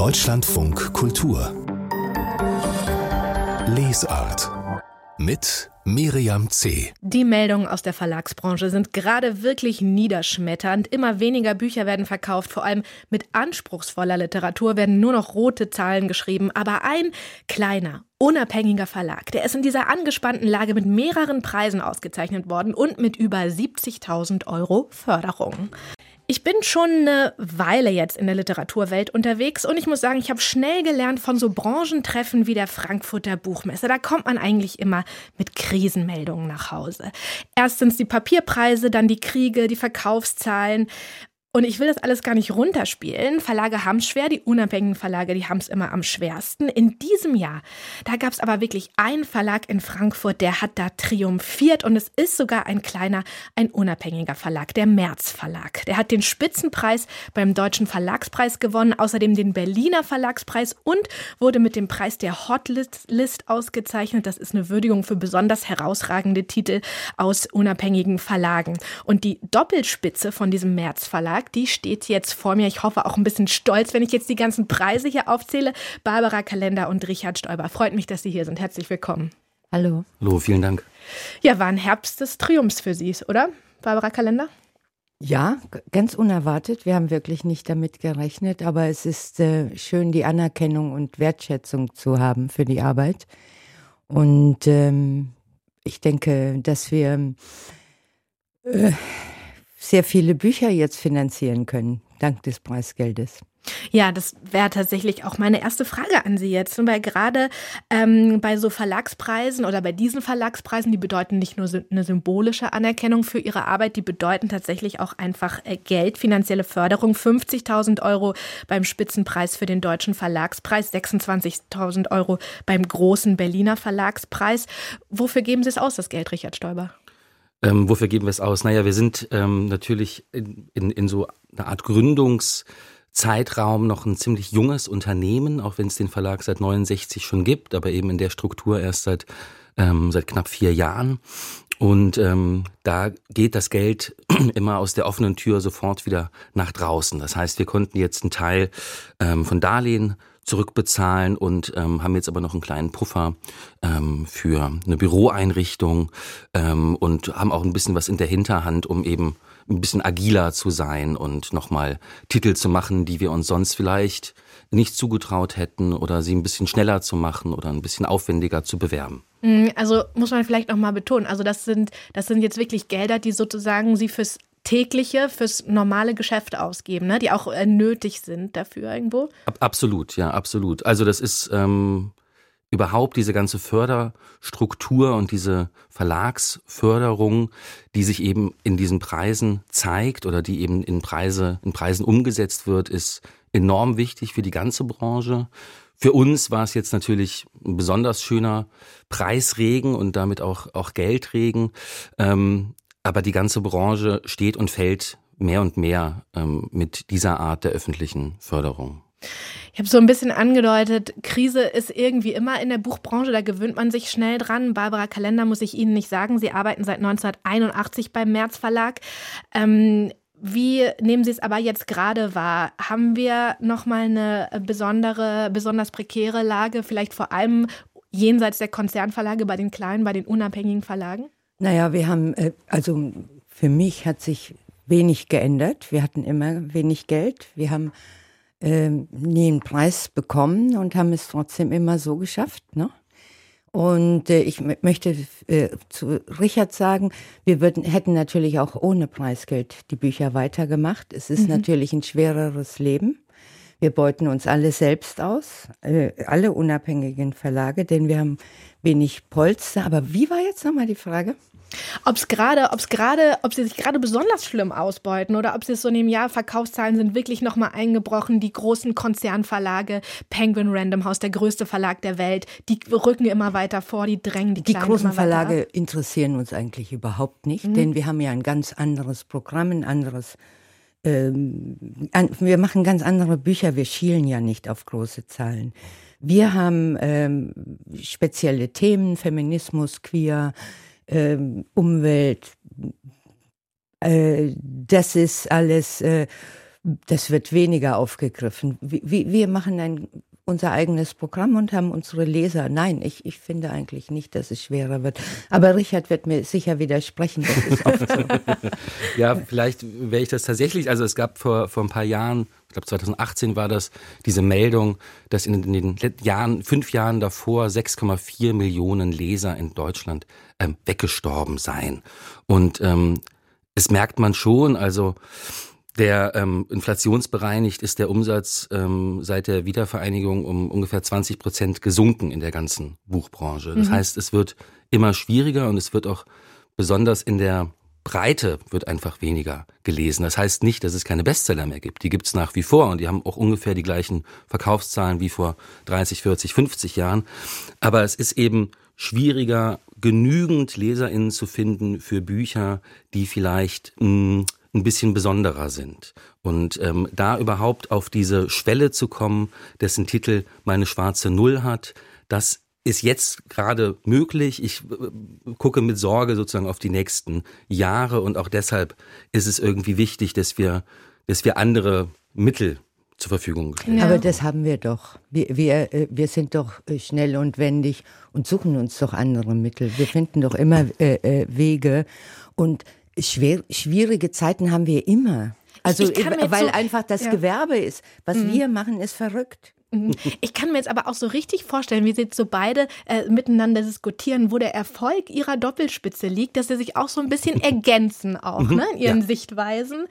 Deutschlandfunk Kultur Lesart mit Miriam C. Die Meldungen aus der Verlagsbranche sind gerade wirklich niederschmetternd. Immer weniger Bücher werden verkauft, vor allem mit anspruchsvoller Literatur werden nur noch rote Zahlen geschrieben. Aber ein kleiner, unabhängiger Verlag, der ist in dieser angespannten Lage mit mehreren Preisen ausgezeichnet worden und mit über 70.000 € Förderung. Ich bin schon eine Weile jetzt in der Literaturwelt unterwegs und ich muss sagen, ich habe schnell gelernt von so Branchentreffen wie der Frankfurter Buchmesse. Da kommt man eigentlich immer mit Krisenmeldungen nach Hause. Erst sind es die Papierpreise, dann die Kriege, die Verkaufszahlen. Und ich will das alles gar nicht runterspielen. Verlage haben es schwer, die unabhängigen Verlage, die haben es immer am schwersten. In diesem Jahr, da gab es aber wirklich einen Verlag in Frankfurt, der hat da triumphiert. Und es ist sogar ein kleiner, ein unabhängiger Verlag, der März Verlag. Der hat den Spitzenpreis beim Deutschen Verlagspreis gewonnen, außerdem den Berliner Verlagspreis und wurde mit dem Preis der Hotlist ausgezeichnet. Das ist eine Würdigung für besonders herausragende Titel aus unabhängigen Verlagen. Und die Doppelspitze von diesem März Verlag, die steht jetzt vor mir. Ich hoffe auch ein bisschen stolz, wenn ich jetzt die ganzen Preise hier aufzähle. Barbara Kalender und Richard Stoiber. Freut mich, dass Sie hier sind. Herzlich willkommen. Hallo. Hallo, vielen Dank. Ja, war ein Herbst des Triumphs für Sie, oder, Barbara Kalender? Ja, ganz unerwartet. Wir haben wirklich nicht damit gerechnet, aber es ist schön, die Anerkennung und Wertschätzung zu haben für die Arbeit. Und ich denke, dass wir sehr viele Bücher jetzt finanzieren können, dank des Preisgeldes. Ja, das wäre tatsächlich auch meine erste Frage an Sie jetzt. Weil gerade bei so Verlagspreisen oder bei diesen Verlagspreisen, die bedeuten nicht nur eine symbolische Anerkennung für Ihre Arbeit, die bedeuten tatsächlich auch einfach Geld, finanzielle Förderung. 50.000 € beim Spitzenpreis für den Deutschen Verlagspreis, 26.000 € beim großen Berliner Verlagspreis. Wofür geben Sie es aus, das Geld, Richard Stoiber? Wofür geben wir es aus? Naja, wir sind natürlich in so einer Art Gründungszeitraum noch ein ziemlich junges Unternehmen, auch wenn es den Verlag seit 69 schon gibt, aber eben in der Struktur erst seit knapp 4 Jahren. Und da geht das Geld immer aus der offenen Tür sofort wieder nach draußen. Das heißt, wir konnten jetzt einen Teil von Darlehen zurückbezahlen und haben jetzt aber noch einen kleinen Puffer für eine Büroeinrichtung und haben auch ein bisschen was in der Hinterhand, um eben ein bisschen agiler zu sein und nochmal Titel zu machen, die wir uns sonst vielleicht nicht zugetraut hätten oder sie ein bisschen schneller zu machen oder ein bisschen aufwendiger zu bewerben. Also muss man vielleicht noch mal betonen, also das sind jetzt wirklich Gelder, die sozusagen Sie fürs tägliche, fürs normale Geschäft ausgeben, ne? Die auch nötig sind dafür irgendwo? Absolut, ja, absolut. Also das ist überhaupt diese ganze Förderstruktur und diese Verlagsförderung, die sich eben in diesen Preisen zeigt oder die eben in Preisen umgesetzt wird, ist enorm wichtig für die ganze Branche. Für uns war es jetzt natürlich ein besonders schöner Preisregen und damit auch Geldregen. Aber die ganze Branche steht und fällt mehr und mehr mit dieser Art der öffentlichen Förderung. Ich habe so ein bisschen angedeutet, Krise ist irgendwie immer in der Buchbranche, da gewöhnt man sich schnell dran. Barbara Kalender muss ich Ihnen nicht sagen, Sie arbeiten seit 1981 beim März Verlag. Wie nehmen Sie es aber jetzt gerade wahr? Haben wir nochmal eine besonders prekäre Lage, vielleicht vor allem jenseits der Konzernverlage bei den kleinen, bei den unabhängigen Verlagen? Naja, wir haben, also für mich hat sich wenig geändert. Wir hatten immer wenig Geld. Wir haben nie einen Preis bekommen und haben es trotzdem immer so geschafft, ne? Und ich möchte zu Richard sagen, wir hätten natürlich auch ohne Preisgeld die Bücher weitergemacht. Es ist natürlich ein schwereres Leben. Wir beuten uns alle selbst aus, alle unabhängigen Verlage, denn wir haben wenig Polster. Aber wie war jetzt nochmal die Frage? Ob sie sich gerade besonders schlimm ausbeuten oder ob sie es so in dem Jahr, Verkaufszahlen sind wirklich nochmal eingebrochen, die großen Konzernverlage, Penguin Random House, der größte Verlag der Welt, die rücken immer weiter vor, die drängen die Kleinen großen immer weiter Verlage ab. interessieren uns eigentlich überhaupt nicht, denn wir haben ja ein ganz anderes Programm, wir machen ganz andere Bücher, wir schielen ja nicht auf große Zahlen. Wir haben spezielle Themen, Feminismus, Queer, Umwelt, das ist alles das wird weniger aufgegriffen. Wir machen unser eigenes Programm und haben unsere Leser. Nein, ich finde eigentlich nicht, dass es schwerer wird. Aber Richard wird mir sicher widersprechen, das ist oft so. Ja, vielleicht wäre ich das tatsächlich, also es gab vor ein paar Jahren, ich glaube 2018 war das, diese Meldung, dass in den 5 Jahren davor 6,4 Millionen Leser in Deutschland weggestorben seien. Und es merkt man schon, also der inflationsbereinigt ist der Umsatz seit der Wiedervereinigung um ungefähr 20% gesunken in der ganzen Buchbranche. Das heißt, es wird immer schwieriger und es wird auch besonders in der Breite wird einfach weniger gelesen. Das heißt nicht, dass es keine Bestseller mehr gibt. Die gibt es nach wie vor und die haben auch ungefähr die gleichen Verkaufszahlen wie vor 30, 40, 50 Jahren. Aber es ist eben schwieriger, genügend LeserInnen zu finden für Bücher, die vielleicht ein bisschen besonderer sind. Und da überhaupt auf diese Schwelle zu kommen, dessen Titel Meine schwarze Null hat, das ist jetzt gerade möglich. Ich gucke mit Sorge sozusagen auf die nächsten Jahre und auch deshalb ist es irgendwie wichtig, dass wir andere Mittel zur Verfügung stellen. Ja. Aber das haben wir doch. Wir sind doch schnell und wendig und suchen uns doch andere Mittel. Wir finden doch immer Wege und schwierige Zeiten haben wir immer. Also weil einfach das Gewerbe ist. Was wir machen, ist verrückt. Ich kann mir jetzt aber auch so richtig vorstellen, wie sie jetzt so beide miteinander diskutieren, wo der Erfolg ihrer Doppelspitze liegt, dass sie sich auch so ein bisschen ergänzen auch, ne, in ihren Sichtweisen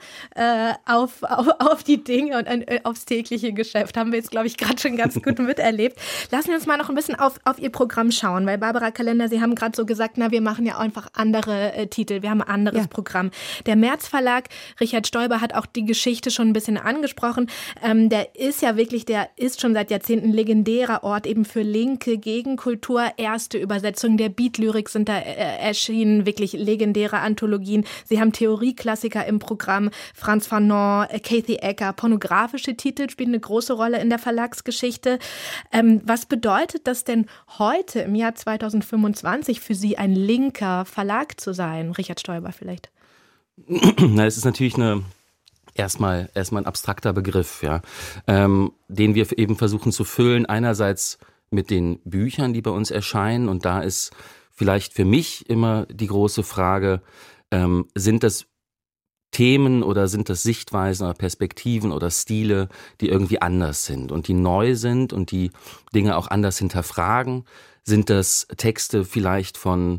auf die Dinge und aufs tägliche Geschäft. Haben wir jetzt, glaube ich, gerade schon ganz gut miterlebt. Lassen wir uns mal noch ein bisschen auf ihr Programm schauen, weil Barbara Kalender, Sie haben gerade so gesagt, wir machen ja einfach andere Titel, wir haben ein anderes Programm. Der März Verlag, Richard Stoiber hat auch die Geschichte schon ein bisschen angesprochen. Der ist schon seit Jahrzehnten legendärer Ort eben für linke Gegenkultur. Erste Übersetzungen der Beat-Lyrik sind da erschienen, wirklich legendäre Anthologien. Sie haben Theorieklassiker im Programm, Frantz Fanon, Kathy Ecker, pornografische Titel spielen eine große Rolle in der Verlagsgeschichte. Was bedeutet das denn heute im Jahr 2025 für Sie, ein linker Verlag zu sein? Richard Stoiber vielleicht. Na, es ist natürlich erstmal ein abstrakter Begriff, ja, den wir eben versuchen zu füllen, einerseits mit den Büchern, die bei uns erscheinen, und da ist vielleicht für mich immer die große Frage, sind das Themen oder sind das Sichtweisen oder Perspektiven oder Stile, die irgendwie anders sind und die neu sind und die Dinge auch anders hinterfragen? Sind das Texte vielleicht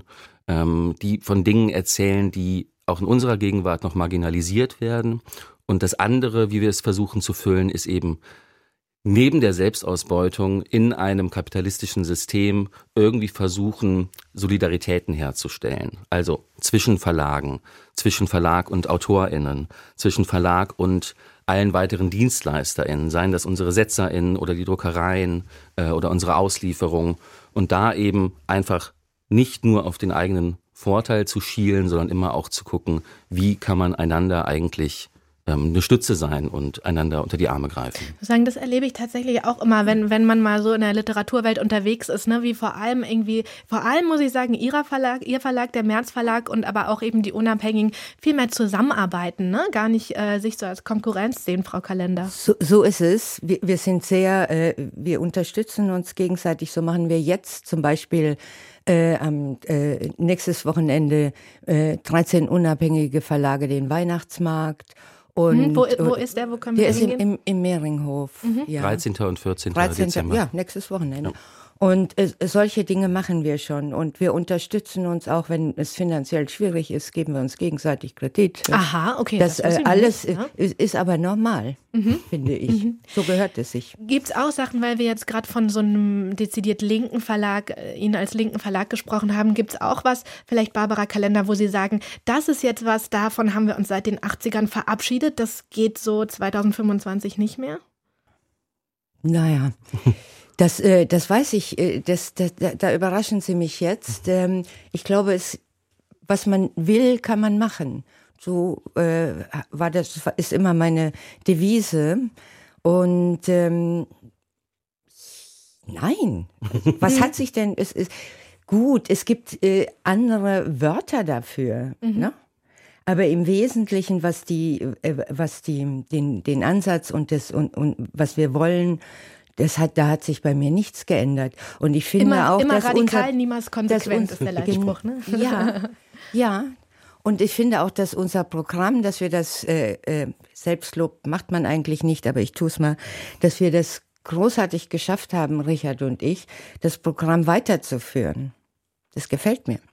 die von Dingen erzählen, die auch in unserer Gegenwart noch marginalisiert werden? Und das andere, wie wir es versuchen zu füllen, ist eben neben der Selbstausbeutung in einem kapitalistischen System irgendwie versuchen, Solidaritäten herzustellen. Also zwischen Verlagen, zwischen Verlag und AutorInnen, zwischen Verlag und allen weiteren DienstleisterInnen, seien das unsere SetzerInnen oder die Druckereien oder unsere Auslieferung. Und da eben einfach nicht nur auf den eigenen Vorteil zu schielen, sondern immer auch zu gucken, wie kann man einander eigentlich eine Stütze sein und einander unter die Arme greifen. Ich muss sagen, das erlebe ich tatsächlich auch immer, wenn man mal so in der Literaturwelt unterwegs ist, ne, wie vor allem muss ich sagen, Ihr Verlag, der März Verlag und aber auch eben die Unabhängigen viel mehr zusammenarbeiten, ne? Gar nicht sich so als Konkurrenz sehen, Frau Kalender. So ist es. Wir sind wir unterstützen uns gegenseitig. So machen wir jetzt zum Beispiel nächstes Wochenende 13 unabhängige Verlage den Weihnachtsmarkt. Und, wo ist der? Wo können wir hingehen? Der ist im Mehringhof. Ja. 13. und 14. 13. Dezember. Ja, nächstes Wochenende. Ja. Und solche Dinge machen wir schon. Und wir unterstützen uns auch, wenn es finanziell schwierig ist, geben wir uns gegenseitig Kredit. Aha, okay. Das alles ist aber normal, finde ich. So gehört es sich. Gibt es auch Sachen, weil wir jetzt gerade von so einem dezidiert linken Verlag, Ihnen als linken Verlag gesprochen haben, gibt es auch was, vielleicht Barbara Kalender, wo Sie sagen, das ist jetzt was, davon haben wir uns seit den 80ern verabschiedet, das geht so 2025 nicht mehr? Naja, das weiß ich, da überraschen Sie mich jetzt. Ich glaube, was man will, kann man machen. So ist immer meine Devise. Und nein, was hat sich denn, es ist gut, es gibt andere Wörter dafür, ne? Aber im Wesentlichen, was den Ansatz und was wir wollen, da hat sich bei mir nichts geändert. Und ich finde auch, immer dass radikal, niemals konsequent ist der Leitspruch, ne? Ja. Und ich finde auch, dass unser Programm, dass wir das, Selbstlob macht man eigentlich nicht, aber ich tue es mal, dass wir das großartig geschafft haben, Richard und ich, das Programm weiterzuführen. Das gefällt mir.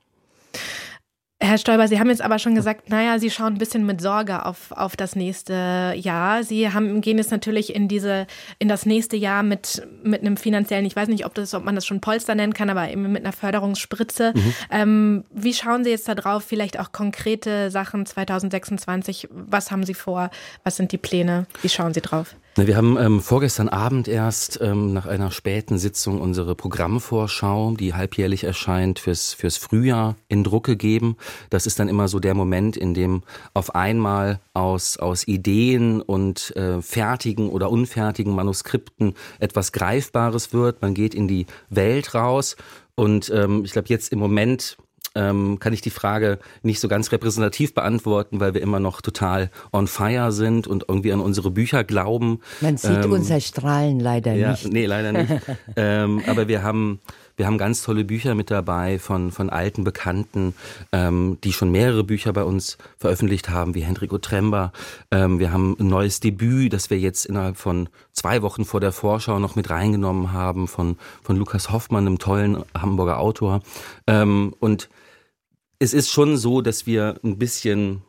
Herr Stoiber, Sie haben jetzt aber schon gesagt, Sie schauen ein bisschen mit Sorge auf das nächste Jahr. Sie gehen jetzt natürlich in das nächste Jahr mit einem finanziellen, ich weiß nicht, ob man das schon Polster nennen kann, aber eben mit einer Förderungsspritze. Wie schauen Sie jetzt da drauf? Vielleicht auch konkrete Sachen 2026. Was haben Sie vor? Was sind die Pläne? Wie schauen Sie drauf? Wir haben vorgestern Abend erst nach einer späten Sitzung unsere Programmvorschau, die halbjährlich erscheint, fürs Frühjahr in Druck gegeben. Das ist dann immer so der Moment, in dem auf einmal aus Ideen und fertigen oder unfertigen Manuskripten etwas Greifbares wird. Man geht in die Welt raus und ich glaube jetzt im Moment kann ich die Frage nicht so ganz repräsentativ beantworten, weil wir immer noch total on fire sind und irgendwie an unsere Bücher glauben. Man sieht unser Strahlen leider nicht. Nee, leider nicht. Aber wir haben ganz tolle Bücher mit dabei von alten Bekannten, die schon mehrere Bücher bei uns veröffentlicht haben, wie Hendrik Otremba. Wir haben ein neues Debüt, das wir jetzt innerhalb von 2 Wochen vor der Vorschau noch mit reingenommen haben, von Lukas Hoffmann, einem tollen Hamburger Autor. Und es ist schon so, dass wir ein bisschen,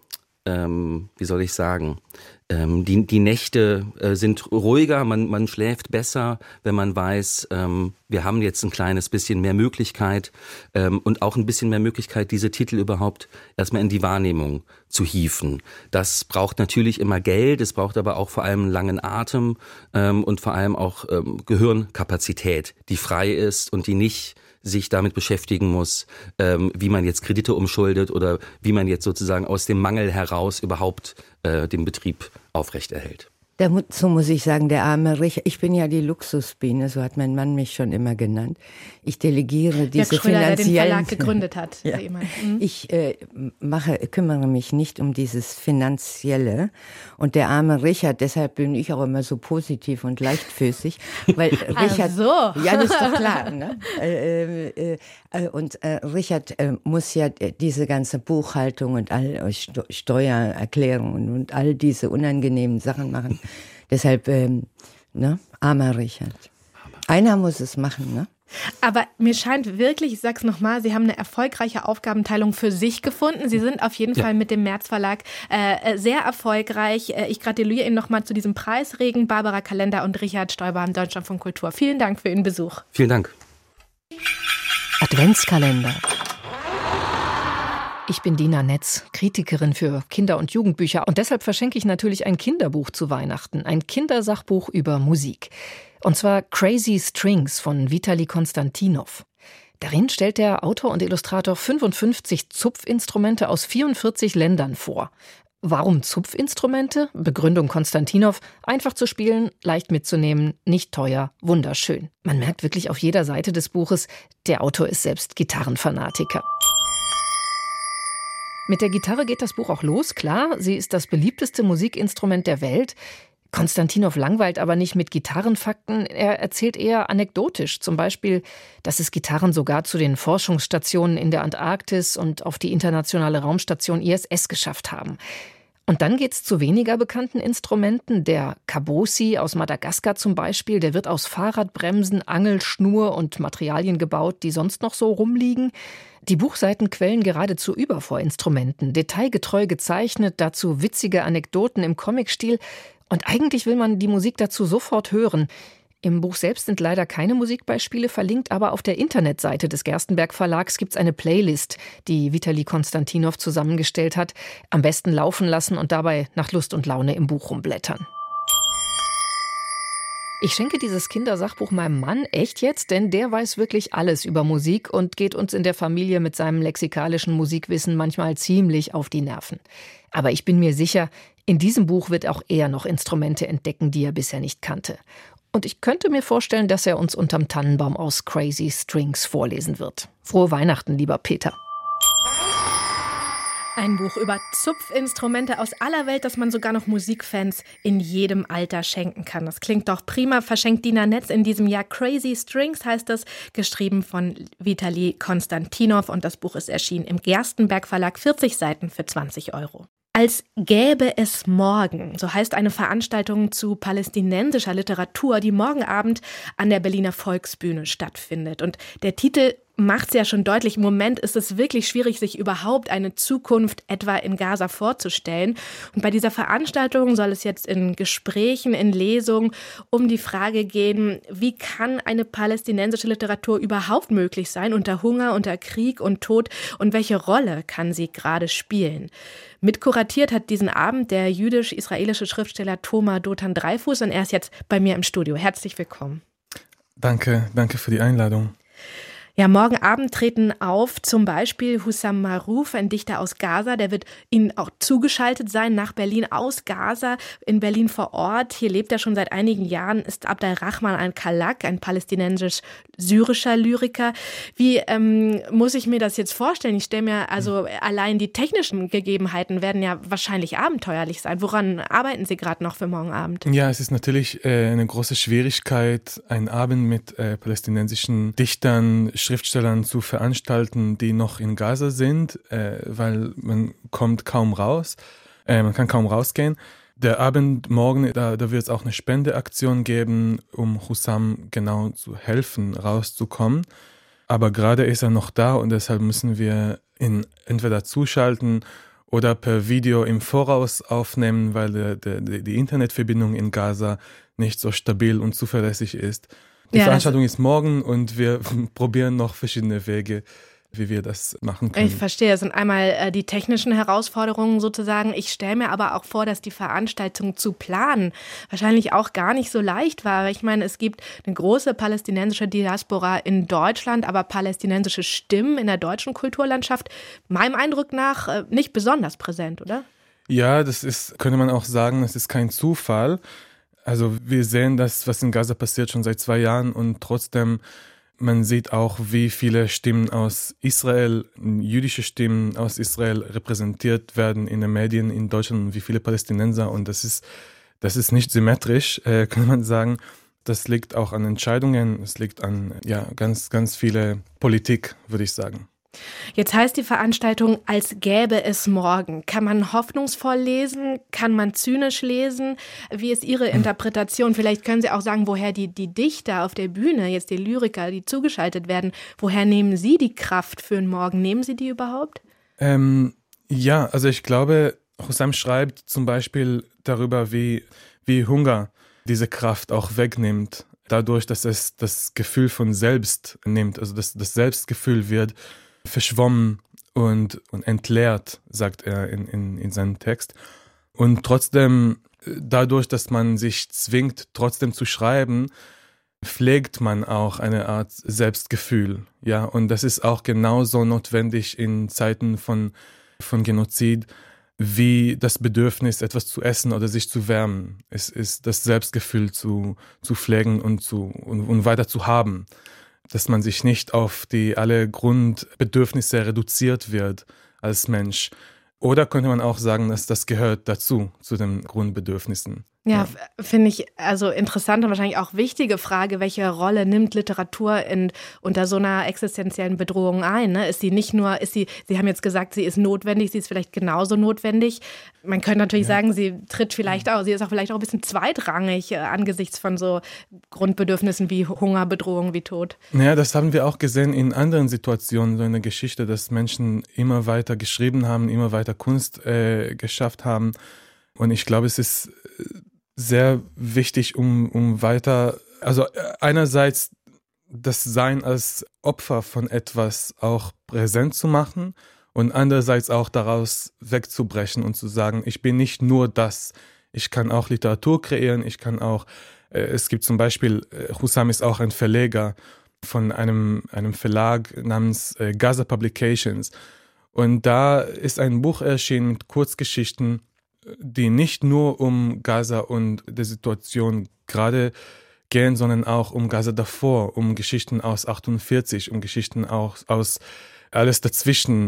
wie soll ich sagen, die Nächte sind ruhiger, man schläft besser, wenn man weiß, wir haben jetzt ein kleines bisschen mehr Möglichkeit und auch ein bisschen mehr Möglichkeit, diese Titel überhaupt erstmal in die Wahrnehmung zu hieven. Das braucht natürlich immer Geld, es braucht aber auch vor allem langen Atem und vor allem auch Gehirnkapazität, die frei ist und die nicht sich damit beschäftigen muss, wie man jetzt Kredite umschuldet oder wie man jetzt sozusagen aus dem Mangel heraus überhaupt den Betrieb aufrechterhält. So muss ich sagen, der arme Richard, ich bin ja die Luxusbiene, so hat mein Mann mich schon immer genannt. Ich delegiere diese Schröder, finanziellen... der den Verlag gegründet hat. Ja. Ich kümmere mich nicht um dieses Finanzielle. Und der arme Richard, deshalb bin ich auch immer so positiv und leichtfüßig, weil Richard... Ach so. Ja, das ist doch klar, ne? Richard muss ja diese ganze Buchhaltung und all Steuererklärungen und all diese unangenehmen Sachen machen. Deshalb, armer Richard. Einer muss es machen, ne? Aber mir scheint wirklich, ich sag's nochmal, Sie haben eine erfolgreiche Aufgabenteilung für sich gefunden. Sie sind auf jeden Fall mit dem März Verlag sehr erfolgreich. Ich gratuliere Ihnen nochmal zu diesem Preisregen. Barbara Kalender und Richard Stoiber am Deutschlandfunk Kultur. Vielen Dank für Ihren Besuch. Vielen Dank. Adventskalender. Ich bin Dina Netz, Kritikerin für Kinder- und Jugendbücher und deshalb verschenke ich natürlich ein Kinderbuch zu Weihnachten, ein Kindersachbuch über Musik. Und zwar Crazy Strings von Vitali Konstantinov. Darin stellt der Autor und Illustrator 55 Zupfinstrumente aus 44 Ländern vor. Warum Zupfinstrumente? Begründung Konstantinov: einfach zu spielen, leicht mitzunehmen, nicht teuer, wunderschön. Man merkt wirklich auf jeder Seite des Buches, der Autor ist selbst Gitarrenfanatiker. Mit der Gitarre geht das Buch auch los, klar, sie ist das beliebteste Musikinstrument der Welt. Konstantinov langweilt aber nicht mit Gitarrenfakten, er erzählt eher anekdotisch. Zum Beispiel, dass es Gitarren sogar zu den Forschungsstationen in der Antarktis und auf die internationale Raumstation ISS geschafft haben. Und dann geht's zu weniger bekannten Instrumenten. Der Kabosi aus Madagaskar zum Beispiel, der wird aus Fahrradbremsen, Angelschnur und Materialien gebaut, die sonst noch so rumliegen. Die Buchseiten quellen geradezu über vor Instrumenten, detailgetreu gezeichnet, dazu witzige Anekdoten im Comicstil. Und eigentlich will man die Musik dazu sofort hören. Im Buch selbst sind leider keine Musikbeispiele verlinkt, aber auf der Internetseite des Gerstenberg Verlags gibt's eine Playlist, die Vitali Konstantinov zusammengestellt hat. Am besten laufen lassen und dabei nach Lust und Laune im Buch rumblättern. Ich schenke dieses Kindersachbuch meinem Mann, echt jetzt, denn der weiß wirklich alles über Musik und geht uns in der Familie mit seinem lexikalischen Musikwissen manchmal ziemlich auf die Nerven. Aber ich bin mir sicher, in diesem Buch wird auch er noch Instrumente entdecken, die er bisher nicht kannte. Und ich könnte mir vorstellen, dass er uns unterm Tannenbaum aus Crazy Strings vorlesen wird. Frohe Weihnachten, lieber Peter. Ein Buch über Zupfinstrumente aus aller Welt, das man sogar noch Musikfans in jedem Alter schenken kann. Das klingt doch prima. Verschenkt Dina Netz in diesem Jahr Crazy Strings, heißt es, geschrieben von Vitali Konstantinov. Und das Buch ist erschienen im Gerstenberg Verlag, 40 Seiten für 20 €. Als gäbe es morgen, so heißt eine Veranstaltung zu palästinensischer Literatur, die morgen Abend an der Berliner Volksbühne stattfindet. Und der Titel macht es ja schon deutlich, im Moment ist es wirklich schwierig, sich überhaupt eine Zukunft etwa in Gaza vorzustellen. Und bei dieser Veranstaltung soll es jetzt in Gesprächen, in Lesungen um die Frage gehen, wie kann eine palästinensische Literatur überhaupt möglich sein unter Hunger, unter Krieg und Tod und welche Rolle kann sie gerade spielen? Mitkuratiert hat diesen Abend der jüdisch-israelische Schriftsteller Toma Dotan Dreifuß und er ist jetzt bei mir im Studio. Herzlich willkommen. Danke für die Einladung. Ja, morgen Abend treten auf zum Beispiel Hussam Maruf, ein Dichter aus Gaza, der wird Ihnen auch zugeschaltet sein nach Berlin aus Gaza, in Berlin vor Ort. Hier lebt er schon seit einigen Jahren, ist Abdelrahman al-Khalak, ein palästinensisch-syrischer Lyriker. Wie muss ich mir das jetzt vorstellen? Ich stelle mir, also allein die technischen Gegebenheiten werden ja wahrscheinlich abenteuerlich sein. Woran arbeiten Sie gerade noch für morgen Abend? Ja, es ist natürlich eine große Schwierigkeit, einen Abend mit palästinensischen Dichtern, Schriftstellern zu veranstalten, die noch in Gaza sind, weil man kommt kaum raus, man kann kaum rausgehen. Der Abend morgen, da wird es auch eine Spendeaktion geben, um Hussam genau zu helfen, rauszukommen. Aber gerade ist er noch da und deshalb müssen wir ihn entweder zuschalten oder per Video im Voraus aufnehmen, weil die Internetverbindung in Gaza nicht so stabil und zuverlässig ist. Die Veranstaltung ist morgen und wir probieren noch verschiedene Wege, wie wir das machen können. Ich verstehe, es sind einmal die technischen Herausforderungen sozusagen. Ich stelle mir aber auch vor, dass die Veranstaltung zu planen wahrscheinlich auch gar nicht so leicht war. Ich meine, es gibt eine große palästinensische Diaspora in Deutschland, aber palästinensische Stimmen in der deutschen Kulturlandschaft, meinem Eindruck nach, nicht besonders präsent, oder? Ja, könnte man auch sagen, das ist kein Zufall. Also wir sehen das, was in Gaza passiert, schon seit 2 Jahren und trotzdem, man sieht auch, wie viele Stimmen aus Israel, jüdische Stimmen aus Israel repräsentiert werden in den Medien in Deutschland und wie viele Palästinenser und das ist nicht symmetrisch, kann man sagen. Das liegt auch an Entscheidungen, es liegt an ganz, ganz viele Politik, würde ich sagen. Jetzt heißt die Veranstaltung, als gäbe es morgen. Kann man hoffnungsvoll lesen? Kann man zynisch lesen? Wie ist Ihre Interpretation? Vielleicht können Sie auch sagen, woher die Dichter auf der Bühne, jetzt die Lyriker, die zugeschaltet werden, woher nehmen Sie die Kraft für den Morgen? Nehmen Sie die überhaupt? Ja, also ich glaube, Hussam schreibt zum Beispiel darüber, wie Hunger diese Kraft auch wegnimmt. Dadurch, dass es das Gefühl von Selbst nimmt, also das Selbstgefühl wird verschwommen und entleert, sagt er in seinem Text. Und trotzdem, dadurch, dass man sich zwingt, trotzdem zu schreiben, pflegt man auch eine Art Selbstgefühl. Ja, und das ist auch genauso notwendig in Zeiten von Genozid, wie das Bedürfnis, etwas zu essen oder sich zu wärmen. Es ist das Selbstgefühl zu pflegen und weiter zu haben. Dass man sich nicht auf alle Grundbedürfnisse reduziert wird als Mensch. Oder könnte man auch sagen, dass das gehört dazu, zu den Grundbedürfnissen. Ja, finde ich also interessant und wahrscheinlich auch wichtige Frage, welche Rolle nimmt Literatur unter so einer existenziellen Bedrohung ein? Ne? Sie haben jetzt gesagt, sie ist notwendig, sie ist vielleicht genauso notwendig. Man könnte natürlich sagen, sie ist auch vielleicht auch ein bisschen zweitrangig angesichts von so Grundbedürfnissen wie Hunger, Bedrohung, wie Tod. Naja, das haben wir auch gesehen in anderen Situationen, so in der Geschichte, dass Menschen immer weiter geschrieben haben, immer weiter Kunst geschafft haben. Und ich glaube, es ist sehr wichtig, um weiter, also einerseits das Sein als Opfer von etwas auch präsent zu machen und andererseits auch daraus wegzubrechen und zu sagen, ich bin nicht nur das, ich kann auch Literatur kreieren, ich kann auch, es gibt zum Beispiel, Hussam ist auch ein Verleger von einem Verlag namens Gaza Publications und da ist ein Buch erschienen mit Kurzgeschichten, die nicht nur um Gaza und der Situation gerade gehen, sondern auch um Gaza davor, um Geschichten aus 48, um Geschichten auch aus alles dazwischen,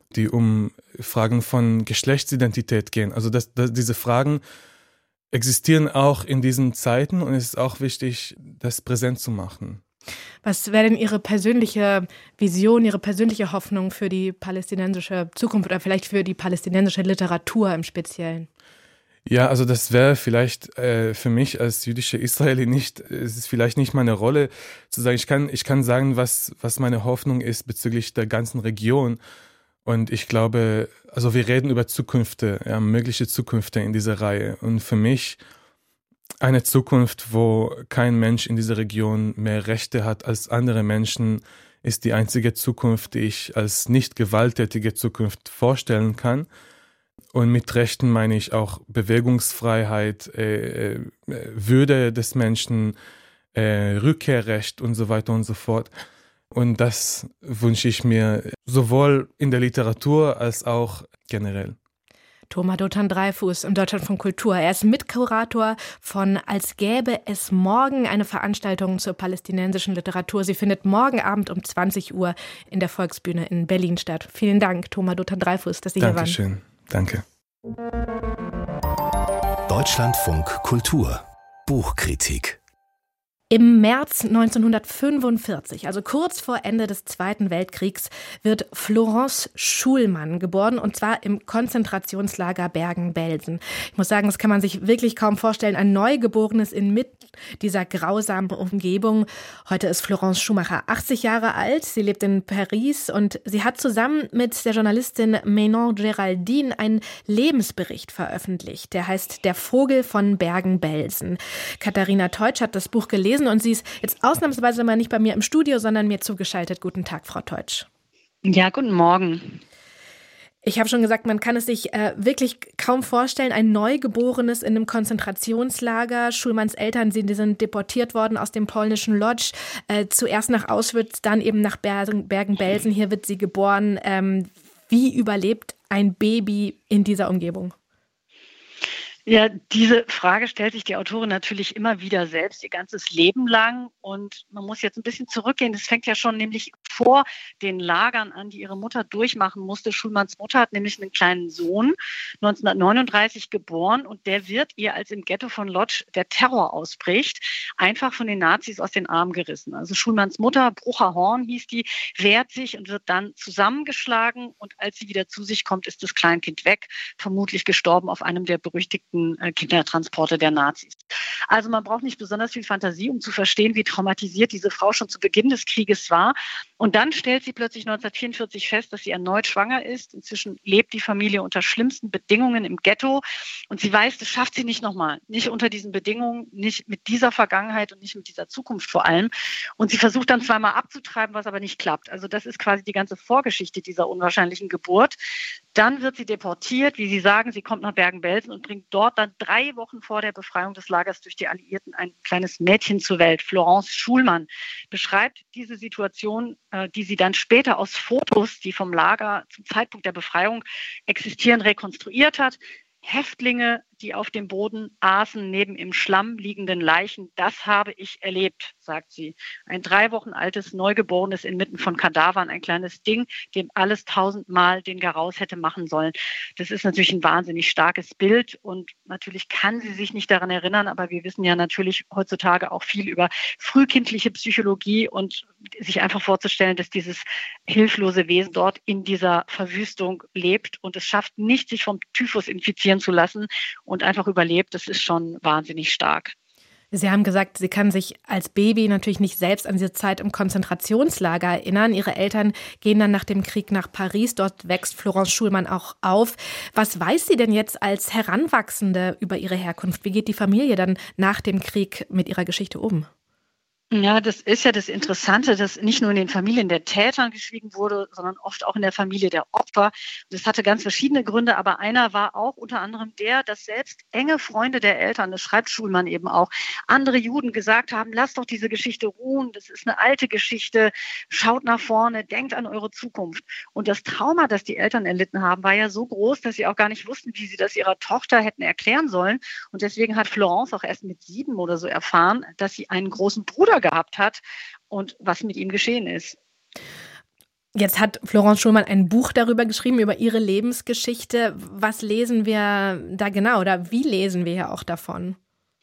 die um Fragen von Geschlechtsidentität gehen. Also diese Fragen existieren auch in diesen Zeiten und es ist auch wichtig, das präsent zu machen. Was wäre denn Ihre persönliche Vision, Ihre persönliche Hoffnung für die palästinensische Zukunft oder vielleicht für die palästinensische Literatur im Speziellen? Ja, also das wäre vielleicht für mich als jüdischer Israeli es ist vielleicht nicht meine Rolle zu sagen, ich kann sagen, was meine Hoffnung ist bezüglich der ganzen Region. Und ich glaube, also wir reden über Zukünfte, ja, mögliche Zukünfte in dieser Reihe. Und für mich eine Zukunft, wo kein Mensch in dieser Region mehr Rechte hat als andere Menschen, ist die einzige Zukunft, die ich als nicht gewalttätige Zukunft vorstellen kann. Und mit Rechten meine ich auch Bewegungsfreiheit, Würde des Menschen, Rückkehrrecht und so weiter und so fort. Und das wünsche ich mir sowohl in der Literatur als auch generell. Thoma Dotan-Dreyfus im Deutschlandfunk Kultur. Er ist Mitkurator von Als gäbe es morgen, eine Veranstaltung zur palästinensischen Literatur. Sie findet morgen Abend um 20 Uhr in der Volksbühne in Berlin statt. Vielen Dank, Thoma Dotan-Dreyfus, dass Sie hier waren. Dankeschön. Danke. Deutschlandfunk Kultur. Buchkritik. Im März 1945, also kurz vor Ende des Zweiten Weltkriegs, wird Florence Schulman geboren, und zwar im Konzentrationslager Bergen-Belsen. Ich muss sagen, das kann man sich wirklich kaum vorstellen. Ein Neugeborenes inmitten dieser grausamen Umgebung. Heute ist Florence Schumacher 80 Jahre alt. Sie lebt in Paris und sie hat zusammen mit der Journalistin Manon Geraldine einen Lebensbericht veröffentlicht. Der heißt Der Vogel von Bergen-Belsen. Katharina Teutsch hat das Buch gelesen und sie ist jetzt ausnahmsweise mal nicht bei mir im Studio, sondern mir zugeschaltet. Guten Tag, Frau Teutsch. Ja, guten Morgen. Ich habe schon gesagt, man kann es sich wirklich kaum vorstellen. Ein Neugeborenes in einem Konzentrationslager. Schulmans Eltern sind deportiert worden aus dem polnischen Lodz. Zuerst nach Auschwitz, dann eben nach Bergen-Belsen. Hier wird sie geboren. Wie überlebt ein Baby in dieser Umgebung? Ja, diese Frage stellt sich die Autorin natürlich immer wieder selbst, ihr ganzes Leben lang. Und man muss jetzt ein bisschen zurückgehen. Das fängt ja schon nämlich vor den Lagern an, die ihre Mutter durchmachen musste. Schulmans Mutter hat nämlich einen kleinen Sohn, 1939 geboren. Und der wird ihr, als im Ghetto von Lodz der Terror ausbricht, einfach von den Nazis aus den Armen gerissen. Also Schulmans Mutter, Brucher Horn hieß die, wehrt sich und wird dann zusammengeschlagen. Und als sie wieder zu sich kommt, ist das Kleinkind weg, vermutlich gestorben auf einem der berüchtigten Kindertransporte der Nazis. Also man braucht nicht besonders viel Fantasie, um zu verstehen, wie traumatisiert diese Frau schon zu Beginn des Krieges war. Und dann stellt sie plötzlich 1944 fest, dass sie erneut schwanger ist. Inzwischen lebt die Familie unter schlimmsten Bedingungen im Ghetto. Und sie weiß, das schafft sie nicht nochmal. Nicht unter diesen Bedingungen, nicht mit dieser Vergangenheit und nicht mit dieser Zukunft vor allem. Und sie versucht dann zweimal abzutreiben, was aber nicht klappt. Also das ist quasi die ganze Vorgeschichte dieser unwahrscheinlichen Geburt. Dann wird sie deportiert, wie Sie sagen, sie kommt nach Bergen-Belsen und bringt dort dann 3 Wochen vor der Befreiung des Lagers durch die Alliierten ein kleines Mädchen zur Welt. Florence Schulman beschreibt diese Situation, die sie dann später aus Fotos, die vom Lager zum Zeitpunkt der Befreiung existieren, rekonstruiert hat. Häftlinge, die auf dem Boden aßen, neben im Schlamm liegenden Leichen, das habe ich erlebt, sagt sie. Ein 3 Wochen altes Neugeborenes inmitten von Kadavern, ein kleines Ding, dem alles 1000-mal den Garaus hätte machen sollen. Das ist natürlich ein wahnsinnig starkes Bild und natürlich kann sie sich nicht daran erinnern, aber wir wissen ja natürlich heutzutage auch viel über frühkindliche Psychologie und sich einfach vorzustellen, dass dieses hilflose Wesen dort in dieser Verwüstung lebt und es schafft nicht, sich vom Typhus infizieren zu lassen und einfach überlebt, das ist schon wahnsinnig stark. Sie haben gesagt, Sie kann sich als Baby natürlich nicht selbst an diese Zeit im Konzentrationslager erinnern. Ihre Eltern gehen dann nach dem Krieg nach Paris. Dort wächst Florence Schulman auch auf. Was weiß sie denn jetzt als Heranwachsende über ihre Herkunft? Wie geht die Familie dann nach dem Krieg mit ihrer Geschichte um? Ja, das ist ja das Interessante, dass nicht nur in den Familien der Täter geschwiegen wurde, sondern oft auch in der Familie der Opfer. Das hatte ganz verschiedene Gründe, aber einer war auch unter anderem der, dass selbst enge Freunde der Eltern, das schreibt Schulman eben auch, andere Juden gesagt haben, lasst doch diese Geschichte ruhen, das ist eine alte Geschichte, schaut nach vorne, denkt an eure Zukunft. Und das Trauma, das die Eltern erlitten haben, war ja so groß, dass sie auch gar nicht wussten, wie sie das ihrer Tochter hätten erklären sollen. Und deswegen hat Florence auch erst mit 7 oder so erfahren, dass sie einen großen Bruder gehabt hat und was mit ihm geschehen ist. Jetzt hat Florence Schulman ein Buch darüber geschrieben, über ihre Lebensgeschichte. Was lesen wir da genau oder wie lesen wir ja auch davon?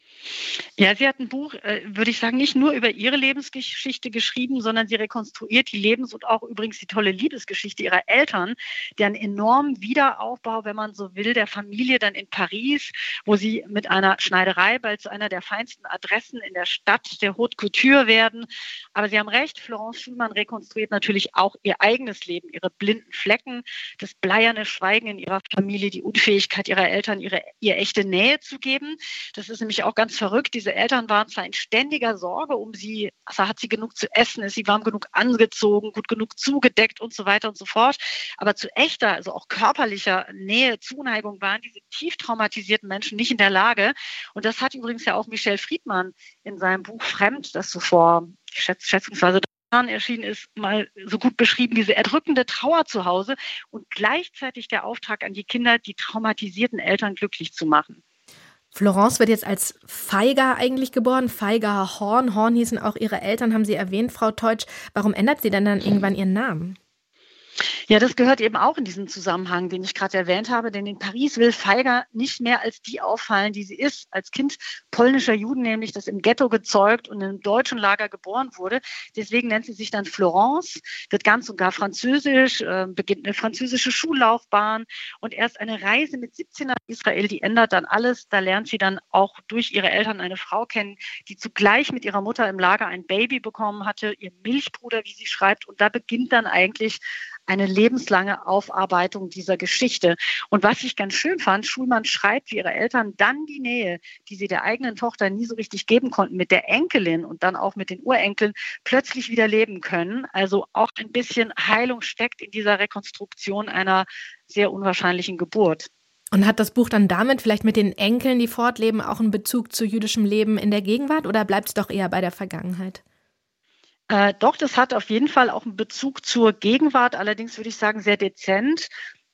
Ja, sie hat ein Buch, würde ich sagen, nicht nur über ihre Lebensgeschichte geschrieben, sondern sie rekonstruiert die und auch übrigens die tolle Liebesgeschichte ihrer Eltern, deren enormen Wiederaufbau, wenn man so will, der Familie dann in Paris, wo sie mit einer Schneiderei bald zu einer der feinsten Adressen in der Stadt der Haute Couture werden. Aber Sie haben recht, Florence Schulman rekonstruiert natürlich auch ihr eigenes Leben, ihre blinden Flecken, das bleierne Schweigen in ihrer Familie, die Unfähigkeit ihrer Eltern, ihr echte Nähe zu geben. Das ist nämlich auch ganz verrückt. Diese Eltern waren zwar in ständiger Sorge um sie, also hat sie genug zu essen, ist sie warm genug angezogen, gut genug zugedeckt und so weiter und so fort. Aber zu echter, also auch körperlicher Nähe, Zuneigung waren diese tief traumatisierten Menschen nicht in der Lage. Und das hat übrigens ja auch Michel Friedmann in seinem Buch Fremd, das so vor schätzungsweise 3 Jahren erschienen ist, mal so gut beschrieben, diese erdrückende Trauer zu Hause und gleichzeitig der Auftrag an die Kinder, die traumatisierten Eltern glücklich zu machen. Florence wird jetzt als Feiger eigentlich geboren, Feiger Horn. Horn hießen auch ihre Eltern, haben Sie erwähnt, Frau Teutsch. Warum ändert sie denn dann irgendwann ihren Namen? Ja, das gehört eben auch in diesen Zusammenhang, den ich gerade erwähnt habe, denn in Paris will Feiger nicht mehr als die auffallen, die sie ist, als Kind polnischer Juden, nämlich das im Ghetto gezeugt und im deutschen Lager geboren wurde. Deswegen nennt sie sich dann Florence, wird ganz und gar französisch, beginnt eine französische Schullaufbahn und erst eine Reise mit 17 nach Israel, die ändert dann alles. Da lernt sie dann auch durch ihre Eltern eine Frau kennen, die zugleich mit ihrer Mutter im Lager ein Baby bekommen hatte, ihr Milchbruder, wie sie schreibt, und da beginnt dann eigentlich eine lebenslange Aufarbeitung dieser Geschichte. Und was ich ganz schön fand, Schulman schreibt, wie ihre Eltern dann die Nähe, die sie der eigenen Tochter nie so richtig geben konnten, mit der Enkelin und dann auch mit den Urenkeln, plötzlich wieder leben können. Also auch ein bisschen Heilung steckt in dieser Rekonstruktion einer sehr unwahrscheinlichen Geburt. Und hat das Buch dann damit vielleicht mit den Enkeln, die fortleben, auch einen Bezug zu jüdischem Leben in der Gegenwart oder bleibt es doch eher bei der Vergangenheit? Doch, das hat auf jeden Fall auch einen Bezug zur Gegenwart, allerdings würde ich sagen sehr dezent.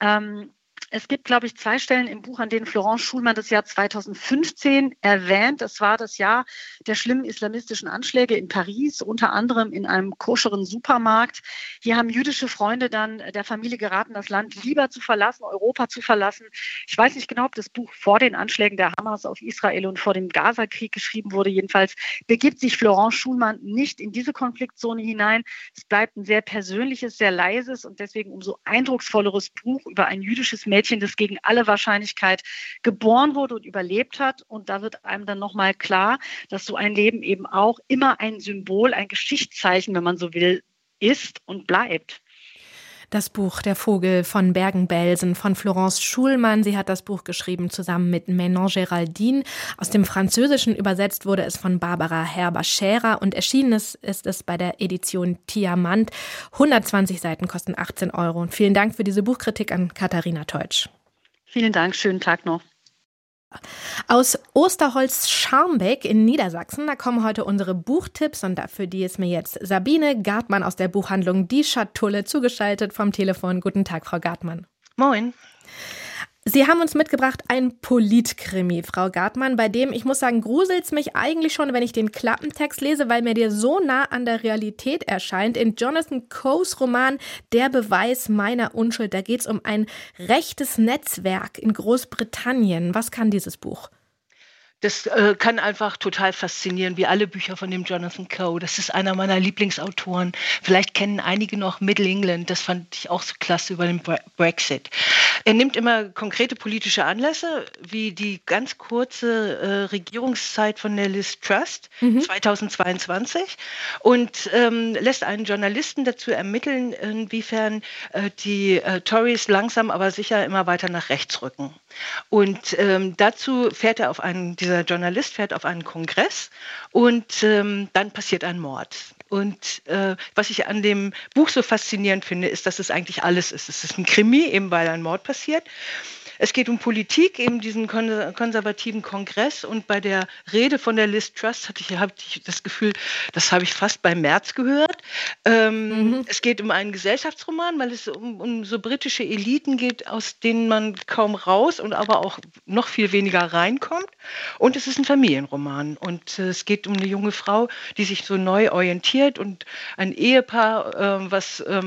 Es gibt, glaube ich, 2 Stellen im Buch, an denen Florence Schulman das Jahr 2015 erwähnt. Das war das Jahr der schlimmen islamistischen Anschläge in Paris, unter anderem in einem koscheren Supermarkt. Hier haben jüdische Freunde dann der Familie geraten, das Land lieber zu verlassen, Europa zu verlassen. Ich weiß nicht genau, ob das Buch vor den Anschlägen der Hamas auf Israel und vor dem Gaza-Krieg geschrieben wurde. Jedenfalls begibt sich Florence Schulman nicht in diese Konfliktzone hinein. Es bleibt ein sehr persönliches, sehr leises und deswegen umso eindrucksvolleres Buch über ein jüdisches Mädchen, das gegen alle Wahrscheinlichkeit geboren wurde und überlebt hat. Und da wird einem dann nochmal klar, dass so ein Leben eben auch immer ein Symbol, ein Geschichtszeichen, wenn man so will, ist und bleibt. Das Buch Der Vogel von Bergen-Belsen von Florence Schulman. Sie hat das Buch geschrieben zusammen mit Manon Géraldine. Aus dem Französischen übersetzt wurde es von Barbara Herber-Scherer und erschienen ist es bei der Edition Tiamant. 120 Seiten kosten 18 €. Und vielen Dank für diese Buchkritik an Katharina Teutsch. Vielen Dank, schönen Tag noch. Aus Osterholz-Scharmbeck in Niedersachsen, da kommen heute unsere Buchtipps und dafür die ist mir jetzt Sabine Gartmann aus der Buchhandlung Die Schatulle zugeschaltet vom Telefon. Guten Tag, Frau Gartmann. Moin. Sie haben uns mitgebracht ein Politkrimi, Frau Gartmann, bei dem, ich muss sagen, gruselt's mich eigentlich schon, wenn ich den Klappentext lese, weil mir der so nah an der Realität erscheint. In Jonathan Coes Roman Der Beweis meiner Unschuld, da geht's um ein rechtes Netzwerk in Großbritannien. Was kann dieses Buch? Das kann einfach total faszinieren, wie alle Bücher von dem Jonathan Coe. Das ist einer meiner Lieblingsautoren. Vielleicht kennen einige noch Middle England. Das fand ich auch so klasse über den Brexit. Er nimmt immer konkrete politische Anlässe, wie die ganz kurze Regierungszeit von der Liz Truss 2022 und lässt einen Journalisten dazu ermitteln, inwiefern die Tories langsam aber sicher immer weiter nach rechts rücken. Und dazu fährt er dieser Journalist fährt auf einen Kongress und dann passiert ein Mord. Und was ich an dem Buch so faszinierend finde, ist, dass es eigentlich alles ist. Es ist ein Krimi, eben weil ein Mord passiert. Es geht um Politik, eben diesen konservativen Kongress. Und bei der Rede von der Liz Truss hatte ich das Gefühl, das habe ich fast bei Merz gehört. Es geht um einen Gesellschaftsroman, weil es um so britische Eliten geht, aus denen man kaum raus und aber auch noch viel weniger reinkommt. Und es ist ein Familienroman. Und es geht um eine junge Frau, die sich so neu orientiert und ein Ehepaar, was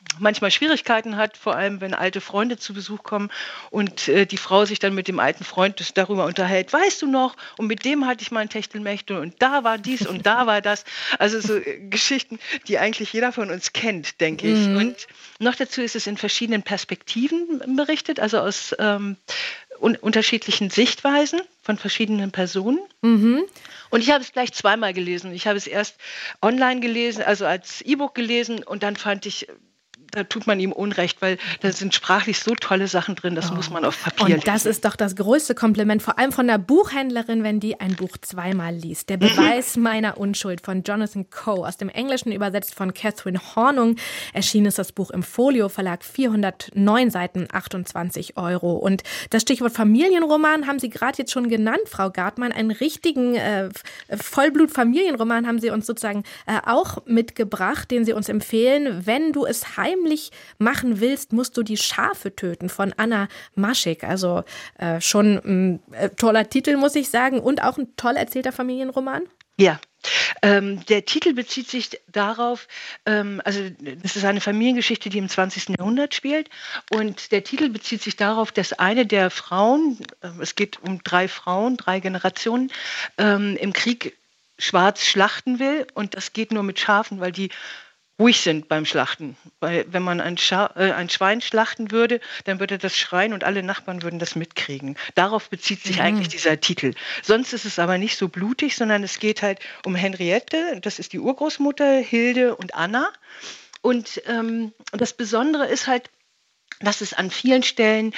manchmal Schwierigkeiten hat, vor allem wenn alte Freunde zu Besuch kommen und die Frau sich dann mit dem alten Freund darüber unterhält, weißt du noch, und mit dem hatte ich mal ein Techtelmechtel und da war dies und da war das. Also so Geschichten, die eigentlich jeder von uns kennt, denke ich. Und noch dazu ist es in verschiedenen Perspektiven berichtet, also aus unterschiedlichen Sichtweisen von verschiedenen Personen. Und ich habe es gleich zweimal gelesen. Ich habe es erst online gelesen, also als E-Book gelesen, und dann fand ich, da tut man ihm Unrecht, weil da sind sprachlich so tolle Sachen drin, das muss man auf Papier lesen. Und das ist doch das größte Kompliment, vor allem von der Buchhändlerin, wenn die ein Buch zweimal liest. Der Beweis meiner Unschuld von Jonathan Coe, aus dem Englischen übersetzt von Catherine Hornung. Erschienen ist das Buch im Folio Verlag, 409 Seiten, 28 €. Und das Stichwort Familienroman haben Sie gerade jetzt schon genannt, Frau Gartmann. Einen richtigen Vollblut-Familienroman haben Sie uns sozusagen auch mitgebracht, den Sie uns empfehlen. Wenn du es heimlich machen willst, musst du die Schafe töten, von Anna Maschik. Also schon ein toller Titel, muss ich sagen, und auch ein toll erzählter Familienroman. Ja, der Titel bezieht sich darauf, also das ist eine Familiengeschichte, die im 20. Jahrhundert spielt, und der Titel bezieht sich darauf, dass eine der Frauen, es geht um 3 Frauen, 3 Generationen, im Krieg schwarz schlachten will, und das geht nur mit Schafen, weil die ruhig sind beim Schlachten. Weil wenn man ein Schwein schlachten würde, dann würde das schreien und alle Nachbarn würden das mitkriegen. Darauf bezieht sich eigentlich dieser Titel. Sonst ist es aber nicht so blutig, sondern es geht halt um Henriette, das ist die Urgroßmutter, Hilde und Anna. Und das Besondere ist halt, dass es an vielen Stellen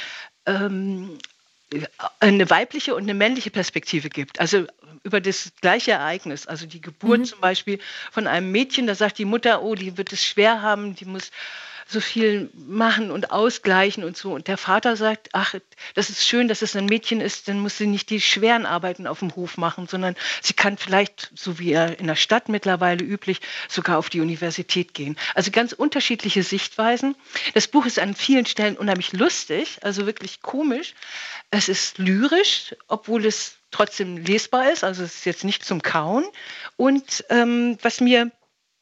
eine weibliche und eine männliche Perspektive gibt. Also über das gleiche Ereignis, also die Geburt zum Beispiel von einem Mädchen, da sagt die Mutter, oh, die wird es schwer haben, die muss so viel machen und ausgleichen und so. Und der Vater sagt, ach, das ist schön, dass es ein Mädchen ist, dann muss sie nicht die schweren Arbeiten auf dem Hof machen, sondern sie kann vielleicht, so wie in der Stadt mittlerweile üblich, sogar auf die Universität gehen. Also ganz unterschiedliche Sichtweisen. Das Buch ist an vielen Stellen unheimlich lustig, also wirklich komisch. Es ist lyrisch, obwohl es trotzdem lesbar ist, also es ist jetzt nicht zum Kauen. Und was mir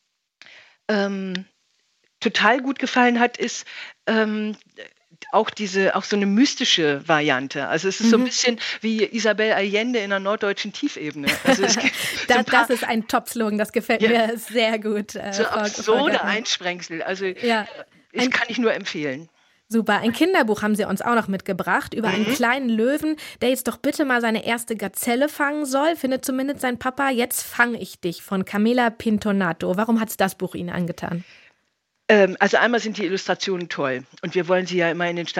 total gut gefallen hat, ist auch so eine mystische Variante. Also es ist so ein bisschen wie Isabel Allende in der norddeutschen Tiefebene. Also das ist ein Top-Slogan, das gefällt mir sehr gut. So absurde Einsprengsel. Also kann ich nur empfehlen. Super, ein Kinderbuch haben Sie uns auch noch mitgebracht über einen kleinen Löwen, der jetzt doch bitte mal seine erste Gazelle fangen soll, findet zumindest sein Papa. Jetzt fange ich dich, von Camilla Pintonato. Warum hat es das Buch Ihnen angetan? Also einmal sind die Illustrationen toll, und wir wollen Sie ja immer in den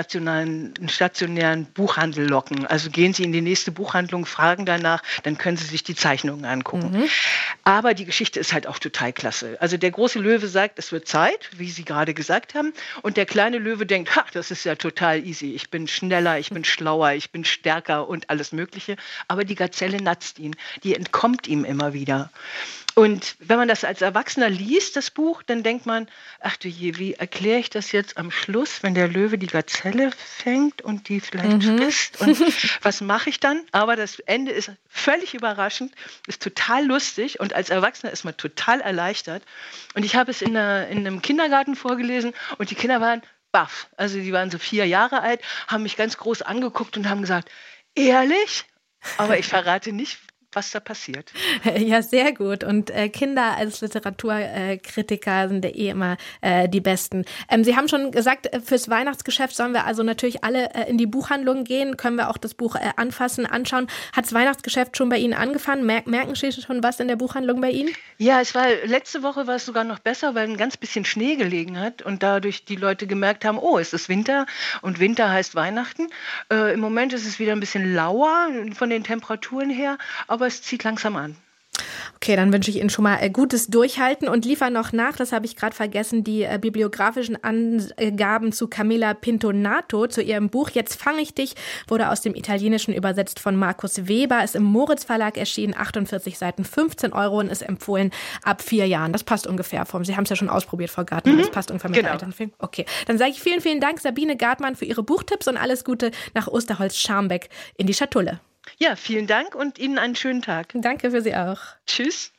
stationären Buchhandel locken. Also gehen Sie in die nächste Buchhandlung, fragen danach, dann können Sie sich die Zeichnungen angucken. Aber die Geschichte ist halt auch total klasse. Also der große Löwe sagt, es wird Zeit, wie Sie gerade gesagt haben, und der kleine Löwe denkt, das ist ja total easy, ich bin schneller, ich bin schlauer, ich bin stärker und alles Mögliche. Aber die Gazelle natzt ihn, die entkommt ihm immer wieder. Und wenn man das als Erwachsener liest, das Buch, dann denkt man, ach du je, wie erkläre ich das jetzt am Schluss, wenn der Löwe die Gazelle fängt und die vielleicht frisst, und was mache ich dann? Aber das Ende ist völlig überraschend, ist total lustig, und als Erwachsener ist man total erleichtert. Und ich habe es in einem Kindergarten vorgelesen, und die Kinder waren baff. Also die waren so 4 Jahre alt, haben mich ganz groß angeguckt und haben gesagt, ehrlich? Aber ich verrate nicht, was da passiert. Ja, sehr gut. Und Kinder als Literaturkritiker sind ja immer die Besten. Sie haben schon gesagt, fürs Weihnachtsgeschäft sollen wir also natürlich alle in die Buchhandlung gehen. Können wir auch das Buch anfassen, anschauen. Hat das Weihnachtsgeschäft schon bei Ihnen angefangen? Merken Sie schon was in der Buchhandlung bei Ihnen? Ja, letzte Woche war es sogar noch besser, weil ein ganz bisschen Schnee gelegen hat und dadurch die Leute gemerkt haben, oh, es ist Winter, und Winter heißt Weihnachten. Im Moment ist es wieder ein bisschen lauer von den Temperaturen her, aber es zieht langsam an. Okay, dann wünsche ich Ihnen schon mal gutes Durchhalten und liefern noch nach, das habe ich gerade vergessen, die bibliografischen Angaben zu Camilla Pintonato, zu ihrem Buch Jetzt fange ich dich, wurde aus dem Italienischen übersetzt von Markus Weber, ist im Moritz Verlag erschienen, 48 Seiten, 15 € und ist empfohlen ab 4 Jahren. Das passt ungefähr. Sie haben es ja schon ausprobiert, Frau Gartmann, das passt ungefähr mit der Elternfilm. Okay, dann sage ich vielen, vielen Dank, Sabine Gartmann, für Ihre Buchtipps und alles Gute nach Osterholz-Scharmbeck in die Schatulle. Ja, vielen Dank und Ihnen einen schönen Tag. Danke für Sie auch. Tschüss.